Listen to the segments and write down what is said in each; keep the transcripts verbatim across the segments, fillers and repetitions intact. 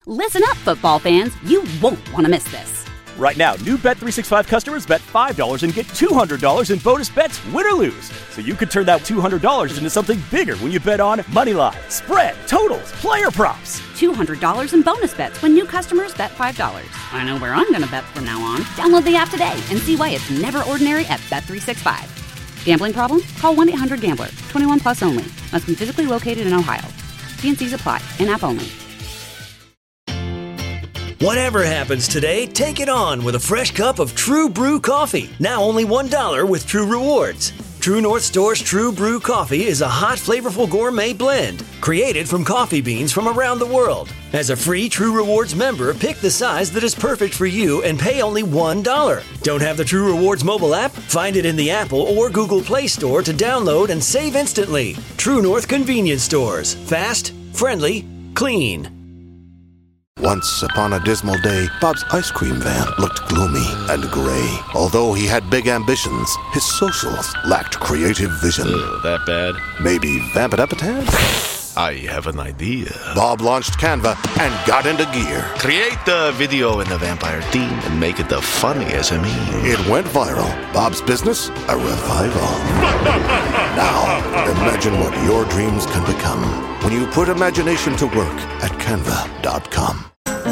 Listen up, football fans. You won't want to miss this. Right now, new Bet three sixty-five customers bet five dollars and get two hundred dollars in bonus bets, win or lose. So you could turn that two hundred dollars into something bigger when you bet on money line, spread, totals, player props. two hundred dollars in bonus bets when new customers bet five dollars. I know where I'm going to bet from now on. Download the app today and see why it's never ordinary at Bet three sixty-five. Gambling problem? Call one eight hundred gambler. twenty-one plus only. Must be physically located in Ohio. T and C's apply. In-app only. Whatever happens today, take it on with a fresh cup of True Brew coffee. Now only one dollar with True Rewards. True North Store's True Brew coffee is a hot, flavorful gourmet blend created from coffee beans from around the world. As a free True Rewards member, pick the size that is perfect for you and pay only one dollar. Don't have the True Rewards mobile app? Find it in the Apple or Google Play Store to download and save instantly. True North Convenience Stores. Fast, friendly, clean. Once upon a dismal day, Bob's ice cream van looked gloomy and gray. Although he had big ambitions, his socials lacked creative vision. Ugh, that bad? Maybe vamp it up a tad? I have an idea. Bob launched Canva and got into gear. Create the video in the vampire theme and make it the funniest of me. It went viral. Bob's business, a revival. Now, imagine what your dreams can become when you put imagination to work at canva dot com.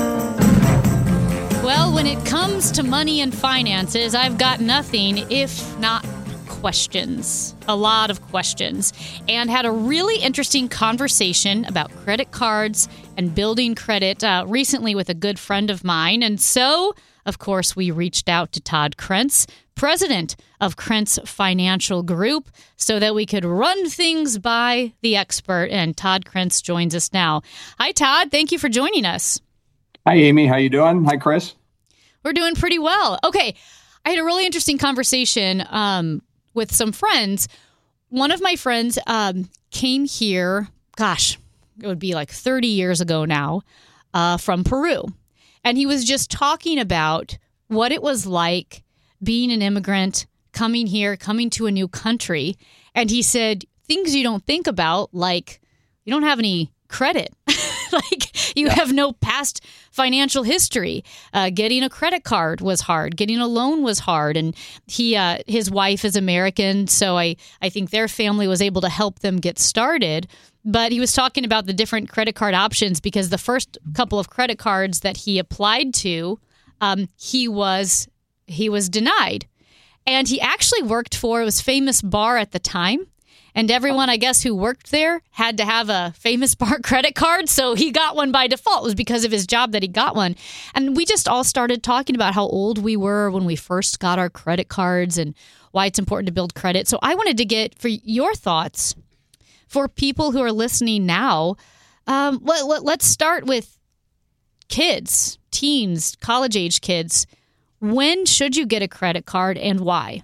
Well, when it comes to money and finances, I've got nothing if not questions. A lot of questions. And had a really interesting conversation about credit cards and building credit uh, recently with a good friend of mine. And so, of course, we reached out to Todd Krentz, president of Krentz Financial Group, so that we could run things by the expert. And Todd Krentz joins us now. Hi, Todd. Thank you for joining us. Hi, Amy. How you doing? Hi, Chris. We're doing pretty well. Okay. I had a really interesting conversation um, with some friends. One of my friends um, came here, gosh, it would be like thirty years ago now, uh, from Peru. And he was just talking about what it was like being an immigrant, coming here, coming to a new country. And he said, things you don't think about, like you don't have any credit. Like you yeah. have no past financial history. Uh, getting a credit card was hard. Getting a loan was hard. And he, uh, his wife is American, so I, I think their family was able to help them get started. But he was talking about the different credit card options because the first couple of credit cards that he applied to, um, he was he was denied. And he actually worked for, it was Famous Bar at the time. And everyone, I guess, who worked there had to have a Famous Bar credit card. So he got one by default. It was because of his job that he got one. And we just all started talking about how old we were when we first got our credit cards and why it's important to build credit. So I wanted to get for your thoughts for people who are listening now. Um, let, let, let's start with kids, teens, college-age kids. When should you get a credit card and why?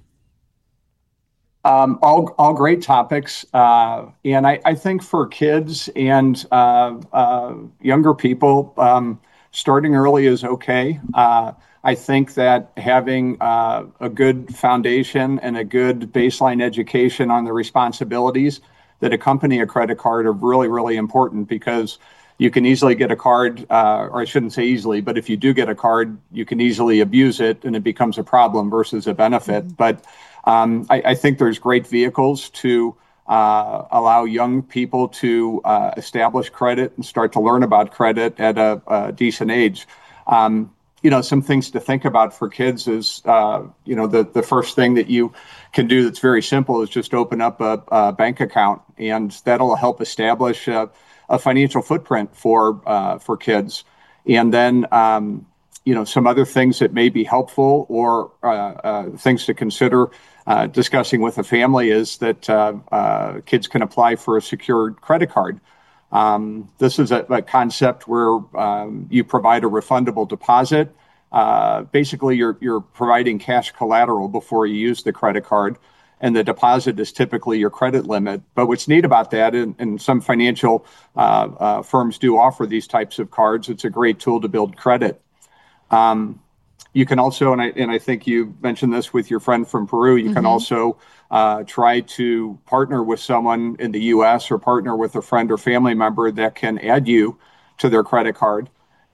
Um, all, all great topics. Uh, and I, I think for kids and uh, uh, younger people, um, starting early is okay. Uh, I think that having uh, a good foundation and a good baseline education on the responsibilities that accompany a credit card are really, really important because you can easily get a card, uh, or I shouldn't say easily, but if you do get a card, you can easily abuse it and it becomes a problem versus a benefit. Mm-hmm. But Um, I, I think there's great vehicles to uh, allow young people to uh, establish credit and start to learn about credit at a, a decent age. Um, you know, some things to think about for kids is, uh, you know, the, the first thing that you can do that's very simple is just open up a, a bank account, and that'll help establish a, a financial footprint for uh, for kids. And then, um, you know, some other things that may be helpful or uh, uh, things to consider Uh, discussing with a family is that uh, uh, kids can apply for a secured credit card. Um, this is a, a concept where um, you provide a refundable deposit. Uh, basically, you're you're providing cash collateral before you use the credit card, and the deposit is typically your credit limit. But what's neat about that, and, and some financial uh, uh, firms do offer these types of cards, it's a great tool to build credit. Um, You can also, and I and I think you mentioned this with your friend from Peru, you mm-hmm. can also uh, try to partner with someone in the U S or partner with a friend or family member that can add you to their credit card.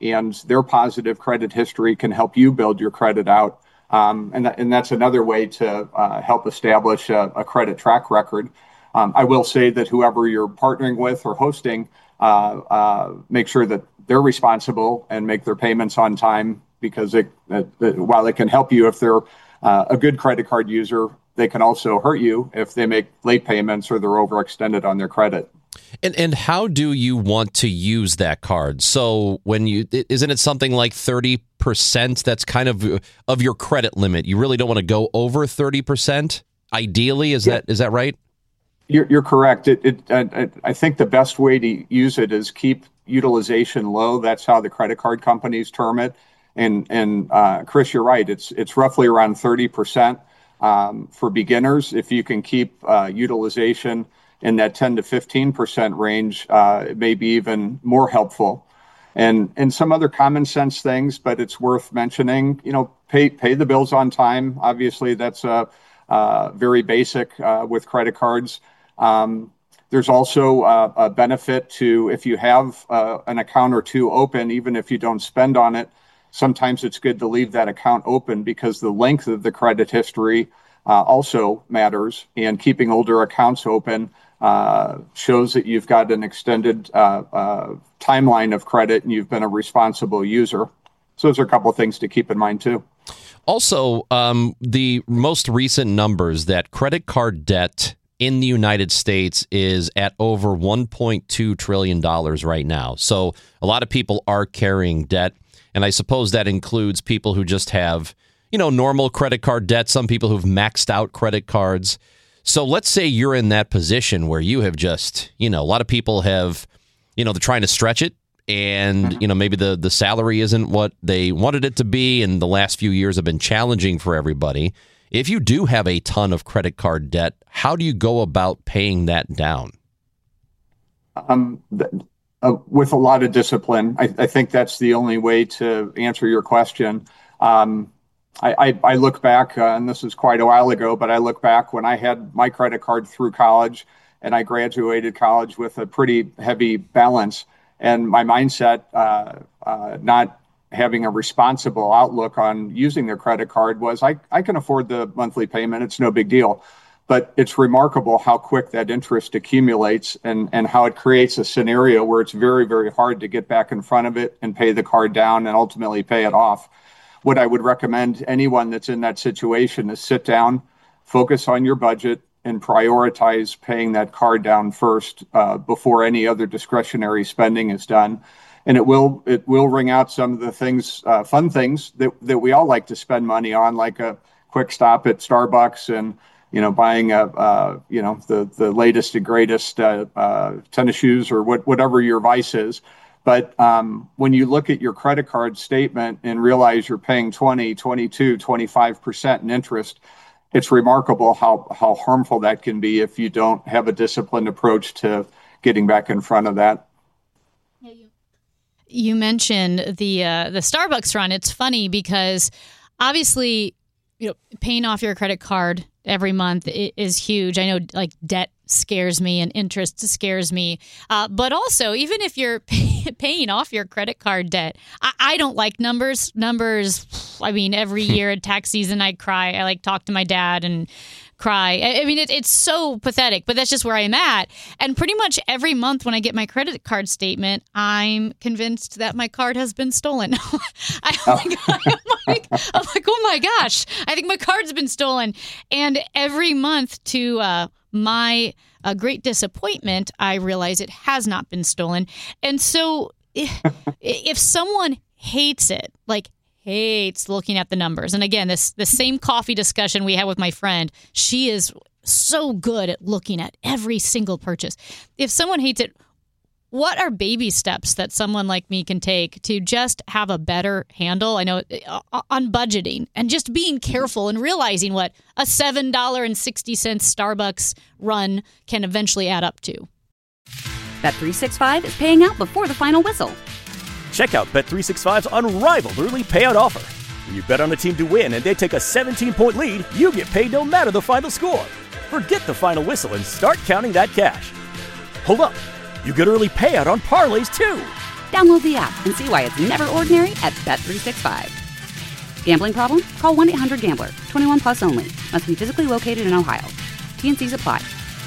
and their positive credit history can help you build your credit out. Um, and, th- and that's another way to uh, help establish a, a credit track record. Um, I will say that whoever you're partnering with or hosting, uh, uh, make sure that they're responsible and make their payments on time, because it, it, it, while it can help you if they're uh, a good credit card user, they can also hurt you if they make late payments or they're overextended on their credit. And and how do you want to use that card? So when you, isn't it something like thirty percent that's kind of of your credit limit? You really don't want to go over thirty percent ideally. Is yeah. that is that right? You're, you're correct. It, it, uh, I think the best way to use it is keep utilization low. That's how the credit card companies term it. And and uh, Chris, you're right. It's it's roughly around thirty percent um, for beginners. If you can keep uh, utilization in that ten to fifteen percent range, uh, it may be even more helpful. And and some other common sense things, but it's worth mentioning. You know, pay pay the bills on time. Obviously, that's a uh, uh, very basic uh, with credit cards. Um, there's also uh, a benefit to, if you have uh, an account or two open, even if you don't spend on it. Sometimes it's good to leave that account open because the length of the credit history uh, also matters, and keeping older accounts open uh, shows that you've got an extended uh, uh, timeline of credit and you've been a responsible user. So those are a couple of things to keep in mind too. Also, um, the most recent numbers that credit card debt in the United States is at over one point two trillion dollars right now. So a lot of people are carrying debt. And I suppose that includes people who just have, you know, normal credit card debt, some people who've maxed out credit cards. So let's say you're in that position where you have just, you know, a lot of people have, you know, they're trying to stretch it and, you know, maybe the, the salary isn't what they wanted it to be. And the last few years have been challenging for everybody. If you do have a ton of credit card debt, how do you go about paying that down? Um, th- uh, with a lot of discipline. I, I think that's the only way to answer your question. Um, I, I, I look back, uh, and this is quite a while ago, but I look back when I had my credit card through college, and I graduated college with a pretty heavy balance. And my mindset, uh, uh, not having a responsible outlook on using their credit card, was I, I can afford the monthly payment. It's no big deal. But it's remarkable how quick that interest accumulates and, and how it creates a scenario where it's very, very hard to get back in front of it and pay the card down and ultimately pay it off. What I would recommend anyone that's in that situation is sit down, focus on your budget, and prioritize paying that card down first uh, before any other discretionary spending is done. And it will it will ring out some of the things, uh, fun things that, that we all like to spend money on, like a quick stop at Starbucks and, you know, buying a, uh, you know, the, the latest and greatest uh, uh, tennis shoes or what, whatever your vice is. But um, when you look at your credit card statement and realize you're paying twenty, twenty-two, twenty-five percent in interest, it's remarkable how, how harmful that can be if you don't have a disciplined approach to getting back in front of that. You mentioned the uh, the Starbucks run. It's funny because obviously, you know, paying off your credit card every month is huge. I know, like, debt scares me and interest scares me. Uh, but also, even if you're pay- paying off your credit card debt, I-, I don't like numbers. Numbers, I mean, every year at tax season, I cry. I, like, talk to my dad and cry. I, I mean, it, it's so pathetic, but that's just where I'm at. And pretty much every month when I get my credit card statement, I'm convinced that my card has been stolen. I, oh my God, I'm, like, I'm like, oh my gosh, I think my card's been stolen. And every month, to uh, my uh, great disappointment, I realize it has not been stolen. And so if, if someone hates it, like hates looking at the numbers, and again, this the same coffee discussion we had with my friend, she is so good at looking at every single purchase. If someone hates it, what are baby steps that someone like me can take to just have a better handle? I know uh, on budgeting and just being careful and realizing what a seven dollars and sixty cents Starbucks run can eventually add up to. Bet three sixty-five is paying out before the final whistle. Check out Bet three sixty-five's unrivaled early payout offer. When you bet on a team to win and they take a seventeen-point lead, you get paid no matter the final score. Forget the final whistle and start counting that cash. Hold up. You get early payout on parlays, too. Download the app and see why it's never ordinary at Bet three sixty-five. Gambling problem? Call one eight hundred gambler. twenty-one plus only. Must be physically located in Ohio. T and C's apply.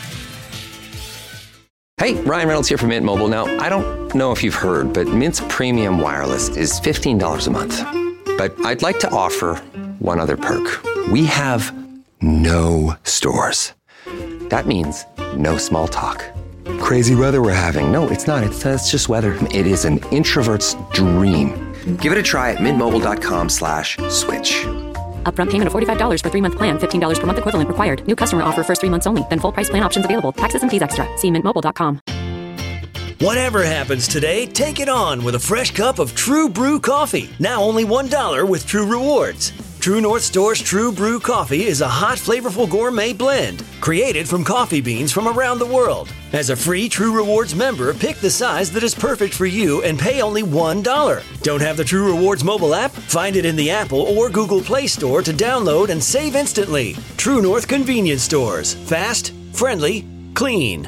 Hey, Ryan Reynolds here from Mint Mobile. Now, I don't know if you've heard, but Mint's premium wireless is fifteen dollars a month. But I'd like to offer one other perk. We have no stores. That means no small talk. Crazy weather we're having. No, it's not. It's, uh, it's just weather. It is an introvert's dream. Give it a try at mintmobile.com slash switch. Upfront payment of forty-five dollars for three-month plan. fifteen dollars per month equivalent required. New customer offer first three months only. Then full price plan options available. Taxes and fees extra. See mint mobile dot com. Whatever happens today, take it on with a fresh cup of True Brew coffee. Now only one dollar with True Rewards. True North Store's True Brew coffee is a hot, flavorful gourmet blend created from coffee beans from around the world. As a free True Rewards member, pick the size that is perfect for you and pay only one dollar. Don't have the True Rewards mobile app? Find it in the Apple or Google Play Store to download and save instantly. True North Convenience Stores. Fast, friendly, clean.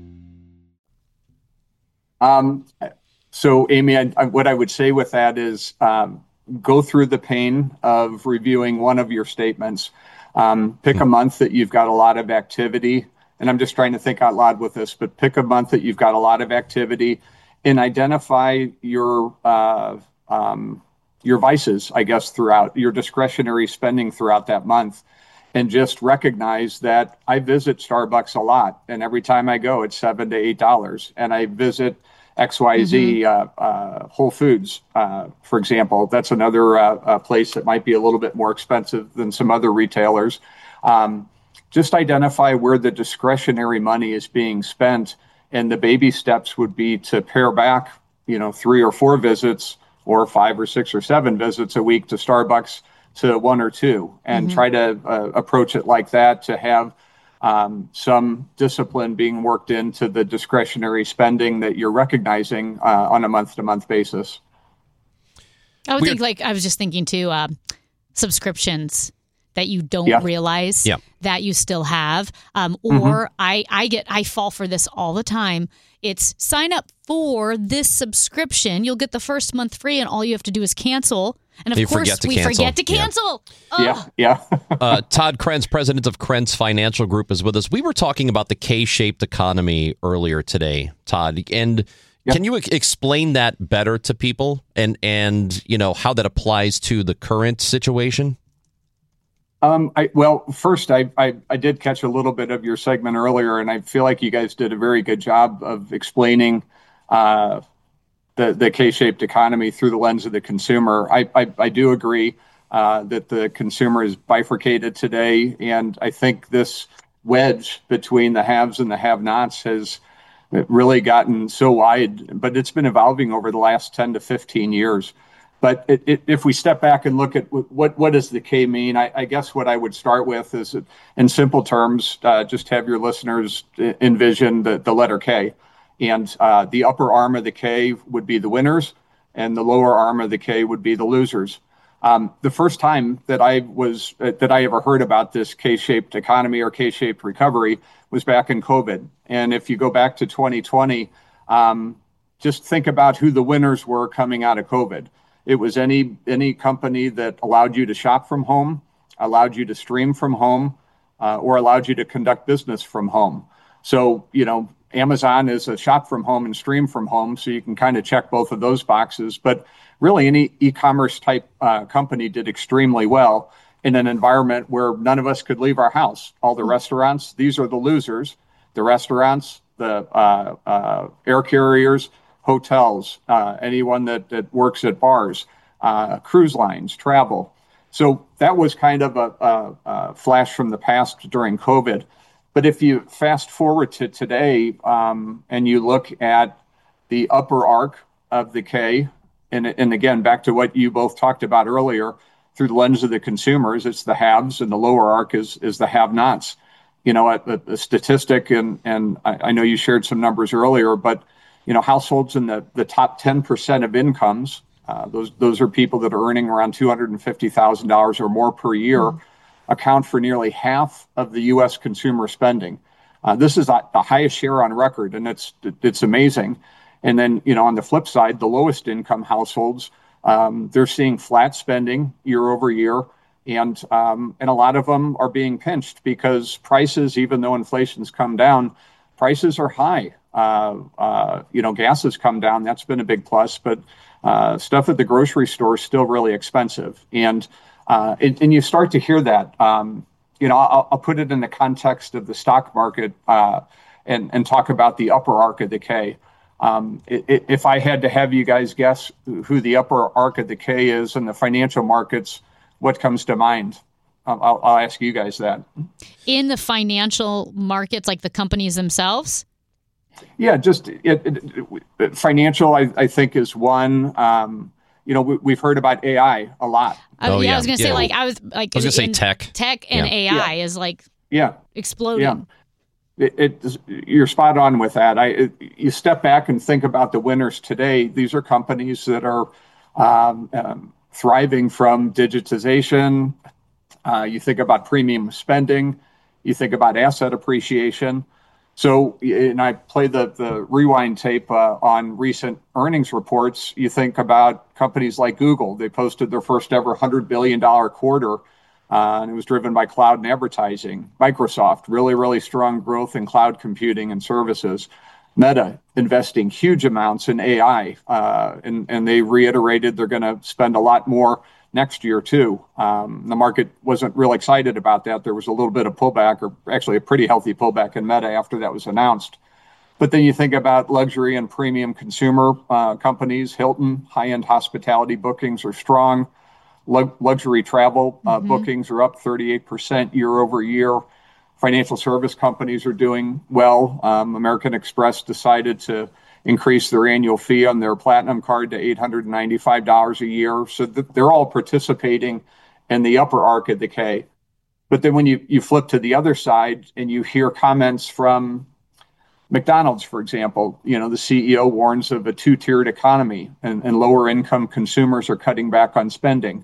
Um, so, Amy, I, I, what I would say with that is um, go through the pain of reviewing one of your statements. Um, pick a month that you've got a lot of activity. And I'm just trying to think out loud with this, but pick a month that you've got a lot of activity and identify your uh, um, your vices, I guess, throughout your discretionary spending throughout that month. And just recognize that I visit Starbucks a lot. And every time I go, it's seven to eight dollars. And I visit X Y Z mm-hmm. uh, uh, Whole Foods, uh, for example. That's another uh, uh, place that might be a little bit more expensive than some other retailers. Um, just identify where the discretionary money is being spent. And the baby steps would be to pare back, you know, three or four visits or five or six or seven visits a week to Starbucks to one or two, and mm-hmm. try to uh, approach it like that, to have um, some discipline being worked into the discretionary spending that you're recognizing uh, on a month-to-month basis. I would We're, think, like, I was just thinking too, uh, subscriptions that you don't yeah. realize yeah. that you still have. Um, or mm-hmm. I, I get, I fall for this all the time. It's sign up for this subscription. You'll get the first month free, and all you have to do is cancel. And of you course, forget to we cancel. forget to cancel. Yeah, yeah. yeah. uh, Todd Krentz, president of Krentz Financial Group, is with us. We were talking about the K-shaped economy earlier today, Todd. And yeah. can you explain that better to people, and, and you know how that applies to the current situation? Um, I, well, first, I, I I did catch a little bit of your segment earlier, and I feel like you guys did a very good job of explaining uh, the the K-shaped economy through the lens of the consumer. I I, I do agree uh, that the consumer is bifurcated today, and I think this wedge between the haves and the have-nots has really gotten so wide, but it's been evolving over the last ten to fifteen years. But it, it, if we step back and look at what what does the K mean, I, I guess what I would start with is, in simple terms, uh, just have your listeners envision the, the letter K. And uh, the upper arm of the K would be the winners, and the lower arm of the K would be the losers. Um, the first time that I was uh, that I ever heard about this K-shaped economy or K-shaped recovery was back in COVID. And if you go back to twenty twenty, um, just think about who the winners were coming out of COVID. It was any any company that allowed you to shop from home, allowed you to stream from home, uh, or allowed you to conduct business from home. So, you know, Amazon is a shop from home and stream from home, so you can kind of check both of those boxes. But really, any e-commerce type uh, company did extremely well in an environment where none of us could leave our house. All the restaurants, these are the losers. The restaurants, the uh, uh, air carriers, hotels, uh, anyone that, that works at bars, uh, cruise lines, travel. So that was kind of a, a, a flash from the past during COVID. But if you fast forward to today um, and you look at the upper arc of the K, and, and again, back to what you both talked about earlier, through the lens of the consumers, it's the haves, and the lower arc is, is the have-nots. You know, a, a statistic, and, and I, I know you shared some numbers earlier, but you know, households in the, the top ten percent of incomes, uh, those those are people that are earning around two hundred fifty thousand dollars or more per year, mm-hmm. account for nearly half of the U S consumer spending. Uh, this is the highest share on record, and it's it's amazing. And then, you know, on the flip side, the lowest income households, um, they're seeing flat spending year over year. And um, and a lot of them are being pinched because prices, even though inflation's come down, prices are high. Uh, uh, you know, gas has come down. That's been a big plus. But uh, stuff at the grocery store is still really expensive. And uh, and, and you start to hear that. Um, you know, I'll, I'll put it in the context of the stock market uh, and, and talk about the upper arc of the K. Um, it, if I had to have you guys guess who the upper arc of the K is in the financial markets, what comes to mind? I'll, I'll ask you guys that. In the financial markets, like the companies themselves? Yeah, just it, it, it, financial, I, I think, is one. Um, you know, we, we've heard about A I a lot. Uh, oh, yeah, yeah, I was going to yeah. say, like, I was like, I was going to say in tech. Tech and yeah. A I yeah. is like yeah. exploding. Yeah. It, it, you're spot on with that. I, it, you step back and think about the winners today. These are companies that are um, um, thriving from digitization. Uh, you think about premium spending. You think about asset appreciation. So, and I play the, the rewind tape uh, on recent earnings reports. You think about companies like Google. They posted their first ever one hundred billion dollars quarter, uh, and it was driven by cloud and advertising. Microsoft, really, really strong growth in cloud computing and services. Meta, investing huge amounts in A I, uh, and, and they reiterated they're going to spend a lot more next year, too. Um, the market wasn't real excited about that. There was a little bit of pullback, or actually a pretty healthy pullback in Meta after that was announced. But then you think about luxury and premium consumer uh, companies. Hilton, high-end hospitality bookings are strong. Lu- luxury travel uh, mm-hmm. bookings are up thirty-eight percent year over year. Financial service companies are doing well. Um, American Express decided to increase their annual fee on their Platinum card to eight hundred ninety-five dollars a year. So th- they're all participating in the upper arc of the K. But then when you, you flip to the other side and you hear comments from McDonald's, for example, you know, the C E O warns of a two-tiered economy and, and lower income consumers are cutting back on spending.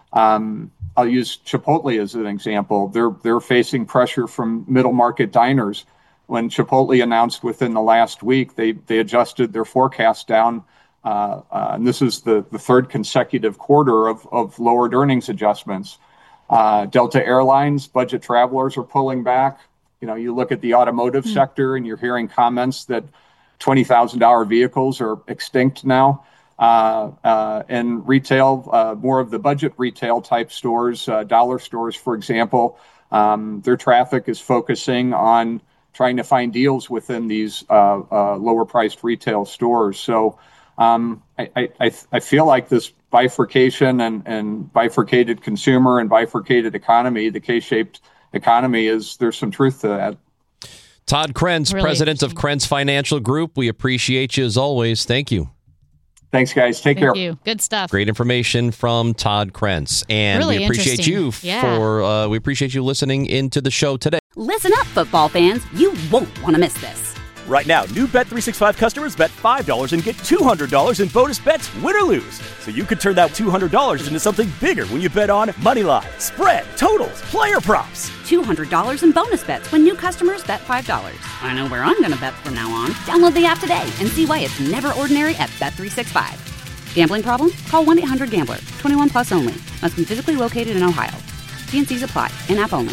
Um, I'll use Chipotle as an example. They're, they're facing pressure from middle market diners. When Chipotle announced within the last week, they they adjusted their forecast down. Uh, uh, and this is the, the third consecutive quarter of, of lowered earnings adjustments. Uh, Delta Airlines, budget travelers are pulling back. You know, you look at the automotive mm. sector and you're hearing comments that twenty thousand dollars vehicles are extinct now. Uh, uh, and retail, uh, more of the budget retail type stores, uh, dollar stores, for example, um, their traffic is focusing on trying to find deals within these uh, uh, lower priced retail stores. So um, I, I, I feel like this bifurcation and, and bifurcated consumer and bifurcated economy, the K-shaped economy, is there's some truth to that. Todd Krentz, really president of Krentz Financial Group. We appreciate you as always. Thank you. Thanks, guys. Take Thank care. you. Good stuff. Great information from Todd Krentz. And really we appreciate you yeah. for uh, we appreciate you listening into the show today. Listen up, football fans. You won't want to miss this. Right now, new Bet three sixty-five customers bet five dollars and get two hundred dollars in bonus bets, win or lose. So you could turn that two hundred dollars into something bigger when you bet on money line, spread, totals, player props. two hundred dollars in bonus bets when new customers bet five dollars. I know where I'm going to bet from now on. Download the app today and see why it's never ordinary at Bet three sixty-five. Gambling problem? Call one eight hundred gambler. twenty-one plus only. Must be physically located in Ohio. T and C's apply. In-app only.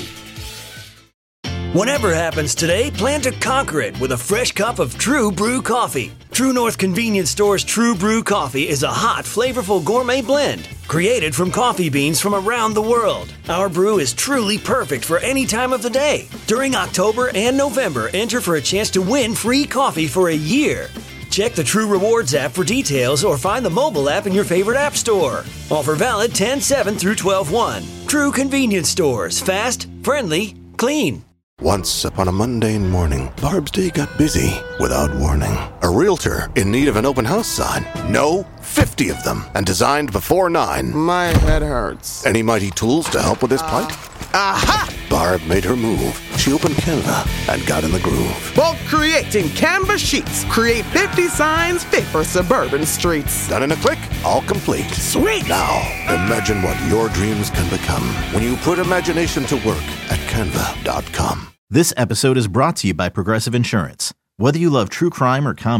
Whatever happens today, plan to conquer it with a fresh cup of True Brew coffee. True North Convenience Store's True Brew coffee is a hot, flavorful gourmet blend created from coffee beans from around the world. Our brew is truly perfect for any time of the day. During October and November, enter for a chance to win free coffee for a year. Check the True Rewards app for details or find the mobile app in your favorite app store. Offer valid ten seven through twelve one. True Convenience Stores. Fast, friendly, clean. Once upon a mundane morning, Barb's day got busy without warning. A realtor in need of an open house sign. No, fifty of them, and designed before nine. My head hurts. Any mighty tools to help with this plight? Aha! Barb made her move. She opened Canva and got in the groove. Bulk creating Canva sheets. Create fifty signs fit for suburban streets. Done in a click, all complete. Sweet! Now, imagine what your dreams can become when you put imagination to work at canva dot com. This episode is brought to you by Progressive Insurance. Whether you love true crime or comedy,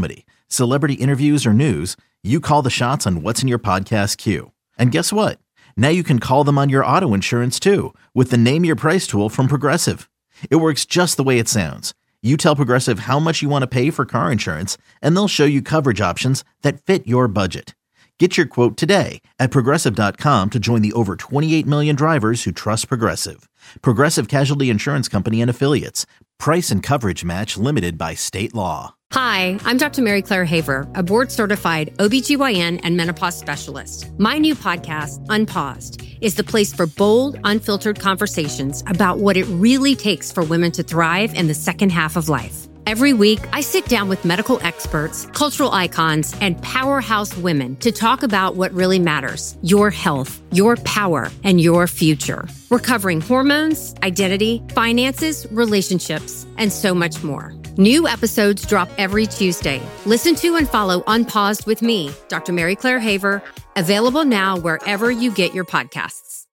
Celebrity interviews or news, you call the shots on what's in your podcast queue. And guess what? Now you can call them on your auto insurance too with the Name Your Price tool from Progressive. It works just the way it sounds. You tell Progressive how much you want to pay for car insurance, and they'll show you coverage options that fit your budget. Get your quote today at Progressive dot com to join the over twenty-eight million drivers who trust Progressive. Progressive Casualty Insurance Company and Affiliates. Price and coverage match limited by state law. Hi, I'm Doctor Mary Claire Haver, a board-certified O B G Y N and menopause specialist. My new podcast, Unpaused, is the place for bold, unfiltered conversations about what it really takes for women to thrive in the second half of life. Every week, I sit down with medical experts, cultural icons, and powerhouse women to talk about what really matters: your health, your power, and your future. We're covering hormones, identity, finances, relationships, and so much more. New episodes drop every Tuesday. Listen to and follow Unpaused with me, Doctor Mary Claire Haver, available now wherever you get your podcasts.